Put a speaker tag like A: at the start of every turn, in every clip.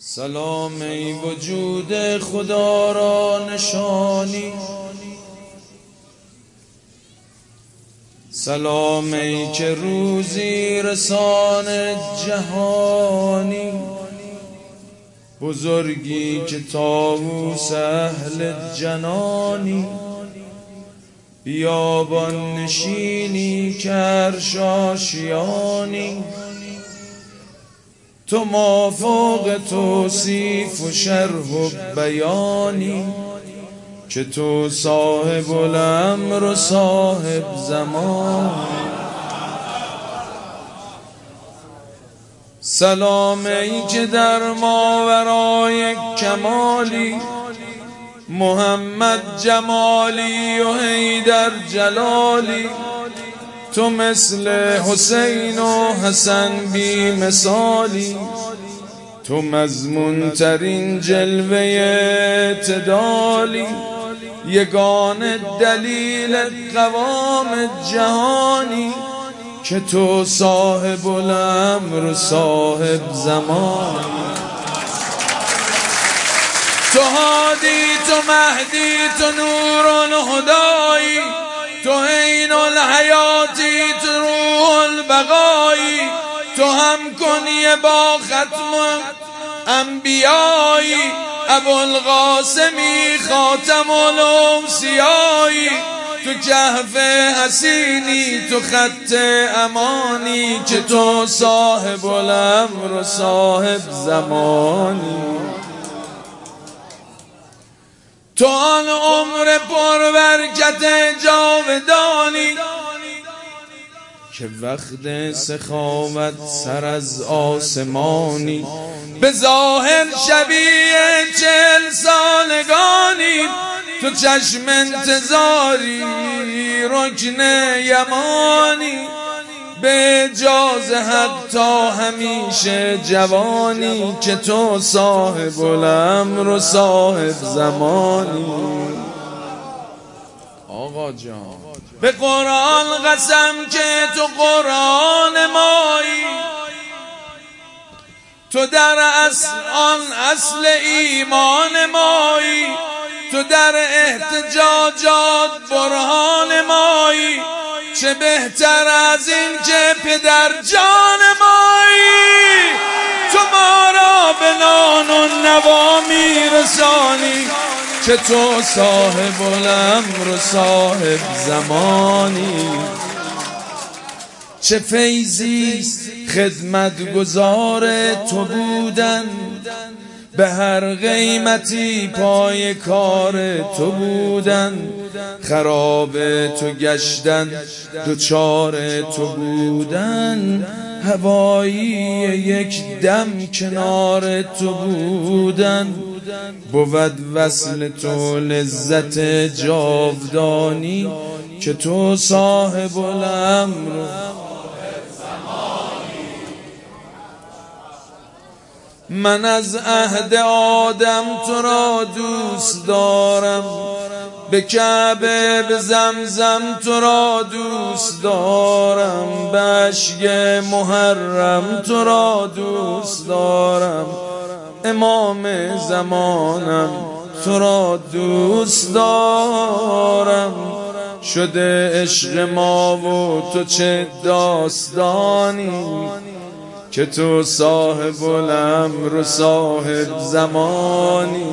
A: سلام ای وجود خدا را نشانی، سلام ای که روزی رسان جهانی، بزرگی که طاووس اهل جنانی، بیابان نشینی که عرش آشیانی، تو مافوق توصیف و شرح و بیانی، که تو صاحب الامر و صاحب زمان. سلام ای که در ماورای کمالی، محمد جمالی و حیدر جلالی، تو مثل حسین و حسن بی مثالی، تو مضمون ترین جلوه اعتدالی، یگانه دلیل قوام جهانی، که تو صاحب الامر و صاحب زمان. تو هادی، تو مهدی، تو نور الهدایی، تو عین الحیاتی، تو روح البقایی، تو هم کنی با ختم انبیایی، ابوالقاسمی خاتم الاوصیایی، تو کهف حسینی، تو خط امانی، که تو صاحب الامر و صاحب زمانی. تو آن عمر پربرکت جاودانی، که وقت سخاوت سر از آسمانی، به ظاهر شبیه 40 سالگانی، تو چشم انتظاری رکن یمانی، به اجاز حق تا همیشه جوانی، که تو صاحب الامر و صاحب زمانی. آقا جان به قرآن قسم که تو قرآن مایی، تو در آن اصل ایمان مایی، تو در احتجاجات برهان مایی، چه بهتر از این که پدر جان مایی، تو ما را به نان و نوا میرسانی، که تو صاحب الامر و صاحب زمانی. چه فیضی خدمتگزار تو بودن، به هر قیمتی پای کار تو بودن، خراب تو گشتن دوچار تو بودن، هوایی یک دم کنار تو بودن، بود وصل تو لذت جاودانی، که تو صاحب الامر. من از عهد آدم تو را دوست دارم، به کعبه به زمزم تو را دوست دارم، به اشک محرم تو را دوست دارم، امام زمانم تو را دوست دارم، شده عشق ما و تو چه داستانی، که تو صاحب الامر و صاحب زمانی.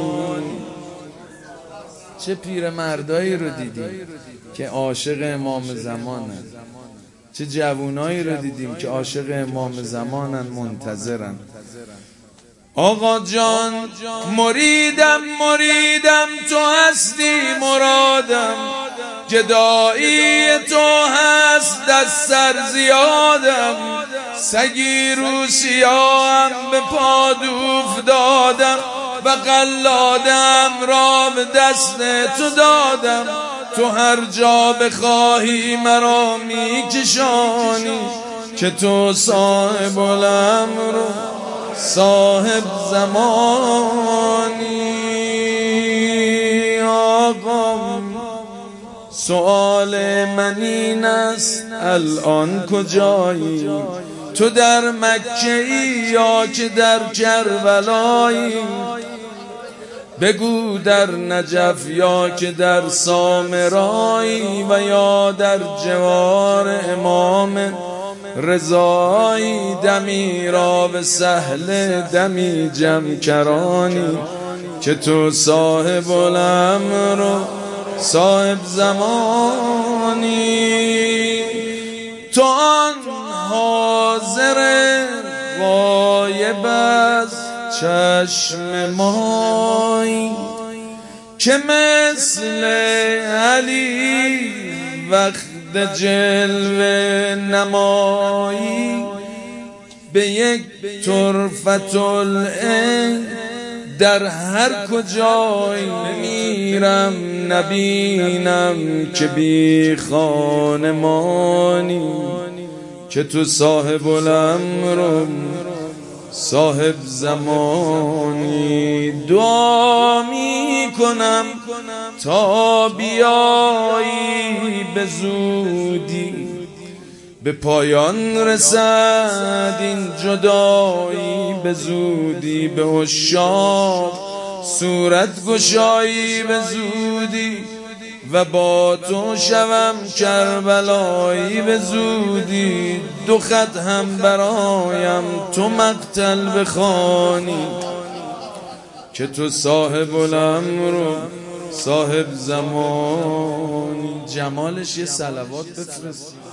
A: چه پیرمردایی رو دیدیم که عاشق امام زمانن، چه جوونایی رو دیدیم که عاشق امام زمانن، منتظرن. آقا جان مریدم تو هستی مرادم، گدایی تو هست دست سر زیادم، سگی رو سیاهم به پادوف دادم، و قلادم را به دست تو دادم، تو هر جا بخواهی مرا میکشانی، که تو صاحب الامر صاحب زمانی. آقا سؤال من این است الان کجایی، تو در مکه ای یا که در کربلایی، بگو در نجف یا که در سامرایی، و یا در جوار امام رضایی. دمی را به سهل دمی جمع کرانی، که تو صاحب الامر و صاحب زمانی. تو آن حاضر غایب از چشم مایی، که مثل علی وقت جلوه نمایی. به یک طرفت العین در هر کجایی میرم نبینم که بی خانمانی، که تو صاحب الامر صاحب زمانی. دعا می کنم تا بیایی به زودی، به پایان رسد این جدایی به زودی. به عشاق صورت گشایی به زودی، و با تو شوم کربلایی به زودی. دو خط هم برایم تو مقتل بخوانی، که تو صاحب الامر و صاحب زمانی. جمالش یه صلوات بفرست.